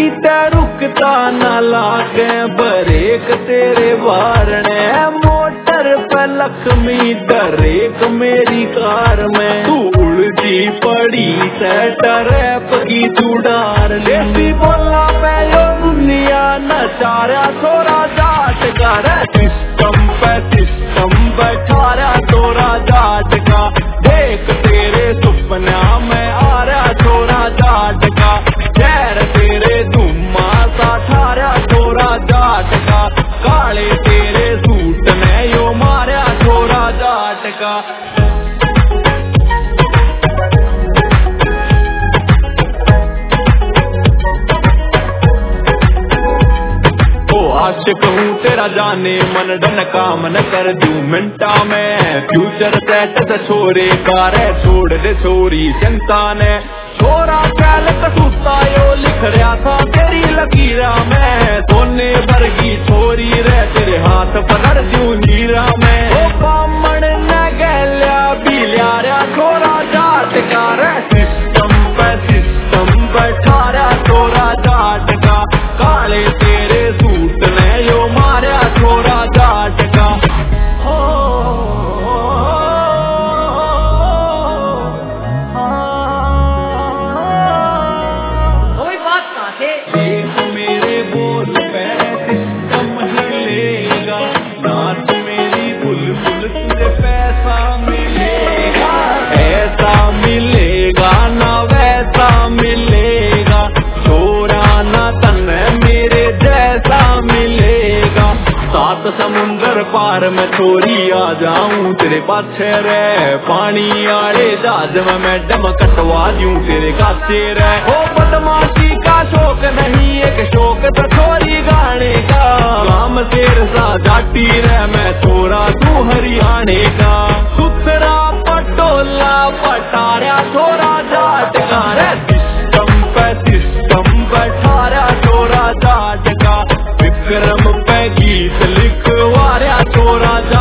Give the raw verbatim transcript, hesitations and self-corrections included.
किते रुकता ना लागे ब्रेक तेरे वारने मोटर पे लक्ष्मी डरेक मेरी कार में तू उल्टी पड़ी से ट्रैप की जुड़ार लेती बोला मैं यो दुनिया नचारा थोड़ा जाट कर सिस्टम पे सिस्टम बैठा रहा थोड़ा जाट का देख तेरे सुपना में आ रहा थोड़ा जाट का खैर तेरे धुम्मा सा ठारा थोड़ा जाट का काले तेरे सूट ने यो मारा थोड़ा जाट का आशिक हूँ तेरा जाने मन डन काम न कर दूं मिनटा में फ्यूचर सेट से छोरे कार छोड़ दे छोरी चिंता ने छोरा कैल कसूता यो लिख रहा था तेरी लकीरा में सोने वर्गी छोरी रे तेरे हाथ पकड़ दूं नीरा में ओ बामण न गैल्या बिलिया रा छोरा जाट का रे सिस्टम पे सिस्टम बैठा रहा छोरा जाट का काले तेरे सूट ने यो मारा छोरा जाट का हो कोई बात कहाँ से देख मेरे बोल पे सिस्टम हिलेगा नाच मेरी बुलबुल तुझे पैसा मिलेगा ऐसा मिलेगा ना वैसा मिलेगा छोरा ना तन मेरे जैसा मिलेगा सात समुंदर पार में छोरी आ जाऊं तेरे पाछे रे पानी आड़े जहाज में मैडम कटवा दूं तेरे काछे रे ओ बदमाशी का शौक नहीं एक शौक तो छोरी गाने का काम तेरे सा जाटी रे मैं छोरा तू हरियाणे का सुथरा पटोला पटारा छोरा जाट का रे सिस्टम पे सिस्टम बैठारा छोरा जाट का विक्रम पे गीत लिखवा रहा छोरा जाट